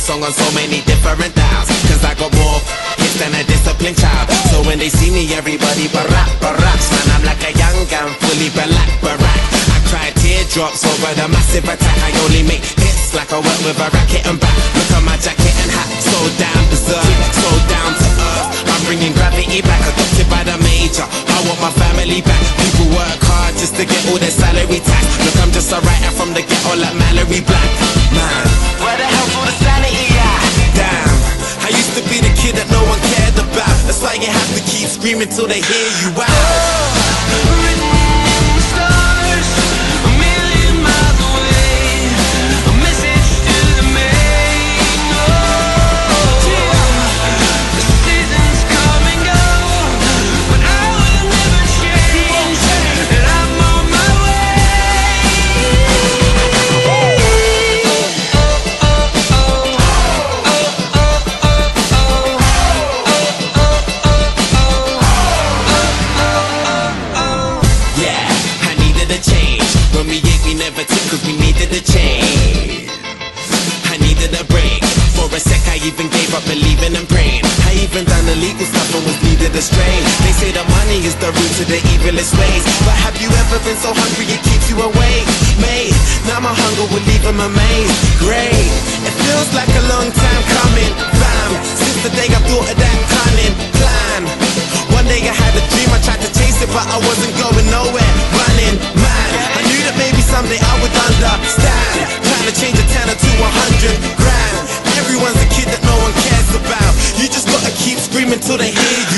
song on so many different dials, cause I got more hits than a disciplined child. So when they see me, everybody baracks. Man, I'm like a young gun, fully barack. I cry teardrops over the massive attack. I only make hits like I work with a racket and back. Look at my jacket and hat, so down berserk, so down to earth. I'm bringing gravity back, adopted by the major. I want my family back. People work hard just to get all their salary tax. Look, I'm just a writer from the ghetto like Mallory Black. Man, where the hell's all the sanity at? Damn, I used to be the kid that no one cared about. That's why you have to keep screaming till they hear you out. When we ate, we never took, cause we needed a change. I needed a break. For a sec, I even gave up believing and praying. I even done illegal stuff and was needed a strain. They say the money is the root to the evilest ways, but have you ever been so hungry it keeps you awake? Mate, now my hunger will leave them amazed. Great, it feels like a long time coming. Bam, since the day I thought of that cunning plan. One day I had a dream, I tried to chase it, but I wasn't going nowhere. Running mad, I knew that maybe someday I would understand. Trying to change a 10 to 100 grand. Everyone's a kid that no one cares about. You just gotta keep screaming till they hear you.